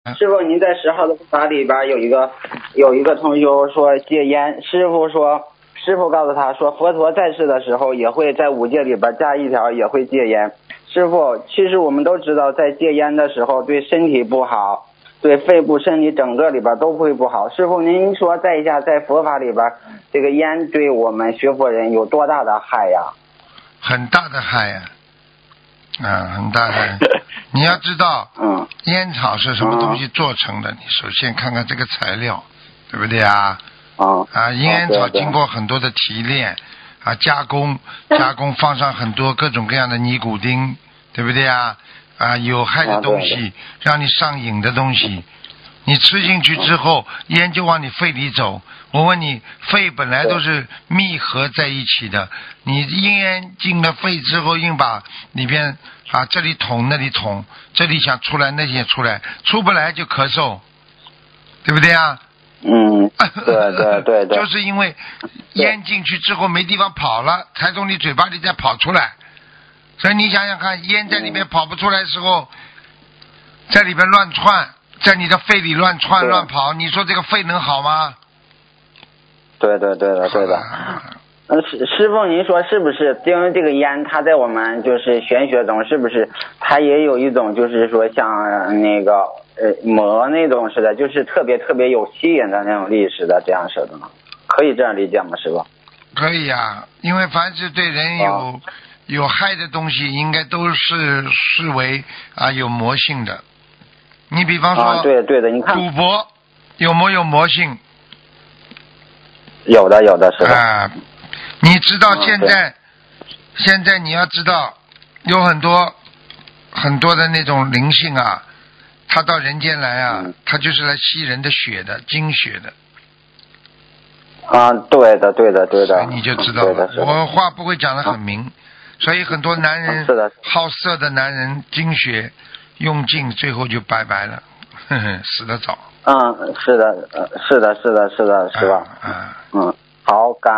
师傅，您在10号的法里边有一个同修说戒烟，师傅告诉他说，佛陀在世的时候也会在5戒里边加一条，也会戒烟。师傅，其实我们都知道，在戒烟的时候对身体不好，对肺部、身体整个里边都会不好。师傅，您说在佛法里边，这个烟对我们学佛人有多大的害呀？ 很大的害呀，很大的。你要知道，烟草是什么东西做成的？你首先看看这个材料，对不对啊？烟草经过很多的提炼加工放上很多各种各样的尼古丁，对不对啊？有害的东西，让你上瘾的东西，你吃进去之后，烟就往你肺里走。我问你，肺本来都是密合在一起的，你烟进了肺之后，硬把里边这里捅那里捅，这里想出来那里也出来，出不来就咳嗽，对不对啊？ 对， 就是因为烟进去之后没地方跑了，才从你嘴巴里再跑出来。所以你想想看，烟在里面跑不出来的时候，在里边乱窜，在你的肺里乱窜乱跑，你说这个肺能好吗？ 对的。师傅，您说是不是？因为这个烟，它在我们就是玄学中，是不是它也有一种就是说像那个魔那种似的，就是特别有吸引的那种力似的这样式的呢？可以这样理解吗，师傅？ 可以呀，因为凡是对人有害的东西，应该都是视为有魔性的。你比方说， 对的，你看赌博有没有魔性？ 有的是的。 你知道现在你要知道，有很多的那种灵性他到人间来他就是来吸人的血的，精血的。 对的。 所以你就知道了，我话不会讲得很明，所以很多男人好色的男人精血用尽，最后就拜拜了，死得早。 是的，是吧？好，感